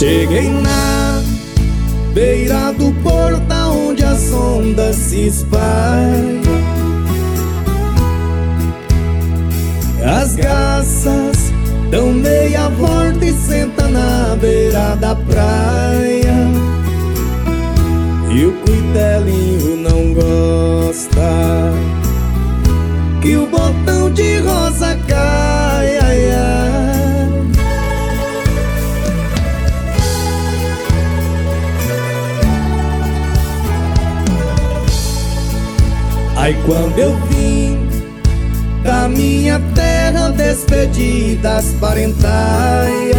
Cheguei na beira do porto onde as ondas se espalham. As garças dão meia volta e sentam na beira da praia. E o cuitelinho não gosta que o botão de rosa caia. Aí quando eu vim da minha terra despedir das parentaias,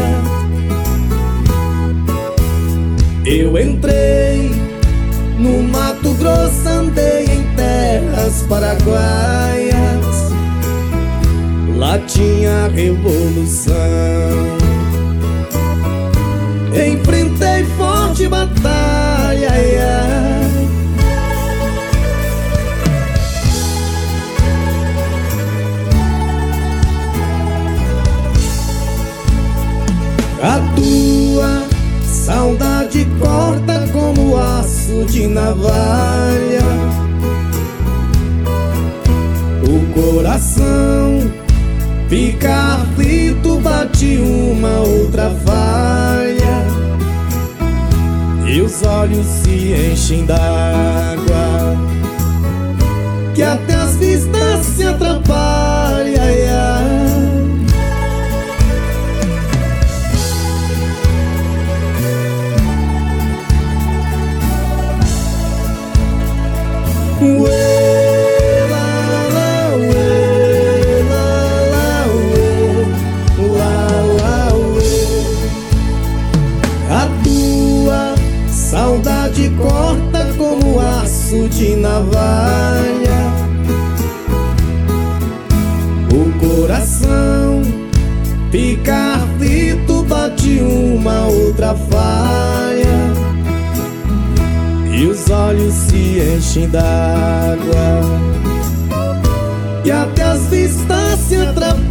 eu entrei no Mato Grosso, andei em terras paraguaias. Lá tinha revolução, enfrentei forte batalha. A tua saudade corta como aço de navalha. O coração fica aflito, bate uma outra falha. E os olhos se enchem d'água, que até as vistas se atrapalham. A tua saudade corta como aço de navalha. O coração fica aflito, bate uma outra falha. E os olhos se enchem d'água, e até as vistas se atrapalham.